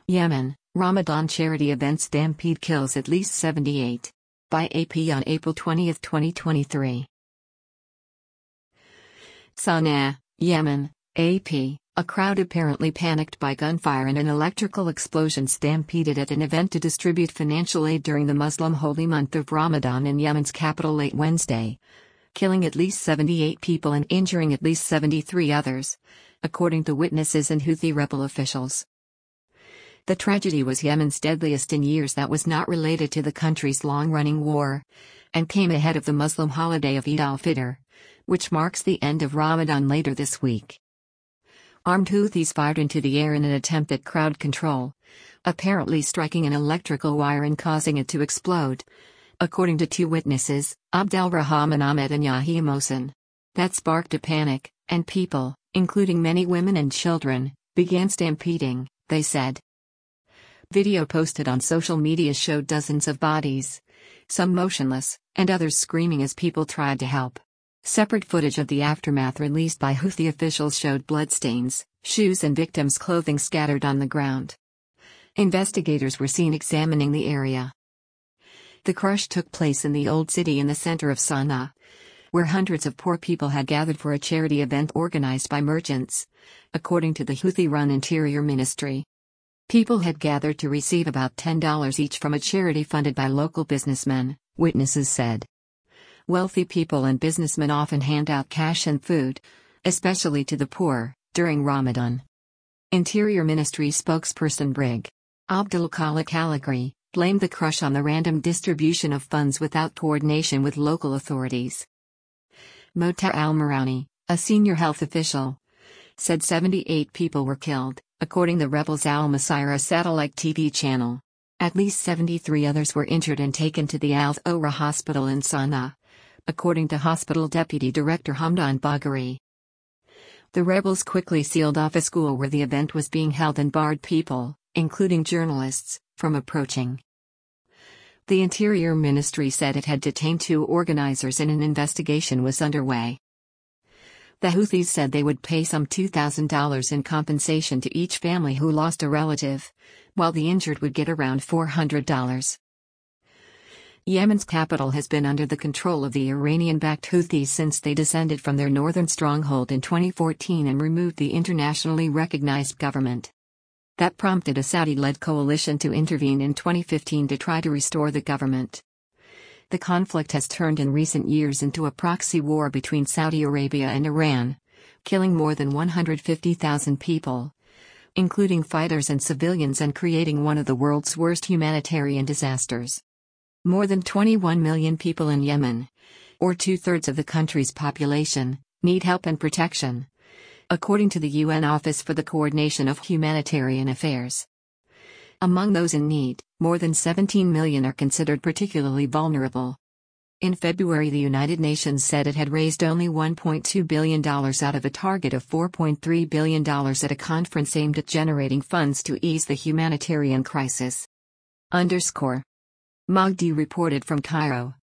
Yemen, Ramadan charity event stampede kills at least 78. By AP on April 20, 2023. Sana'a, Yemen, AP. A crowd apparently panicked by gunfire and an electrical explosion stampeded at an event to distribute financial aid during the Muslim holy month of Ramadan in Yemen's capital late Wednesday, killing at least 78 people and injuring at least 73 others, according to witnesses and Houthi rebel officials. The tragedy was Yemen's deadliest in years that was not related to the country's long-running war, and came ahead of the Muslim holiday of Eid al-Fitr, which marks the end of Ramadan later this week. Armed Houthis fired into the air in an attempt at crowd control, apparently striking an electrical wire and causing it to explode, according to two witnesses, Abdelrahman Ahmed and Yahya Mohsen. That sparked a panic, and people, including many women and children, began stampeding, they said. Video posted on social media showed dozens of bodies, some motionless, and others screaming as people tried to help. Separate footage of the aftermath released by Houthi officials showed bloodstains, shoes and victims' clothing scattered on the ground. Investigators were seen examining the area. The crush took place in the old city in the center of Sana'a, where hundreds of poor people had gathered for a charity event organized by merchants, according to the Houthi-run Interior Ministry. People had gathered to receive about $10 each from a charity funded by local businessmen, witnesses said. Wealthy people and businessmen often hand out cash and food, especially to the poor, during Ramadan. Interior Ministry spokesperson Brig. Abdul Khalik Al-Agri blamed the crush on the random distribution of funds without coordination with local authorities. Mota Al-Marani, a senior health official, said 78 people were killed, according to Rebels Al-Masirah satellite TV channel. At least 73 others were injured and taken to the Al-Thora hospital in Sana'a, according to hospital deputy director Hamdan Bagheri. The rebels quickly sealed off a school where the event was being held and barred people, including journalists, from approaching. The Interior Ministry said it had detained 2 organizers and an investigation was underway. The Houthis said they would pay some $2,000 in compensation to each family who lost a relative, while the injured would get around $400. Yemen's capital has been under the control of the Iranian-backed Houthis since they descended from their northern stronghold in 2014 and removed the internationally recognized government. That prompted a Saudi-led coalition to intervene in 2015 to try to restore the government. The conflict has turned in recent years into a proxy war between Saudi Arabia and Iran, killing more than 150,000 people, including fighters and civilians, and creating one of the world's worst humanitarian disasters. More than 21 million people in Yemen, or 2/3 of the country's population, need help and protection, according to the UN Office for the Coordination of Humanitarian Affairs. Among those in need, more than 17 million are considered particularly vulnerable. In February, the United Nations said it had raised only $1.2 billion out of a target of $4.3 billion at a conference aimed at generating funds to ease the humanitarian crisis. _ Magdi reported from Cairo.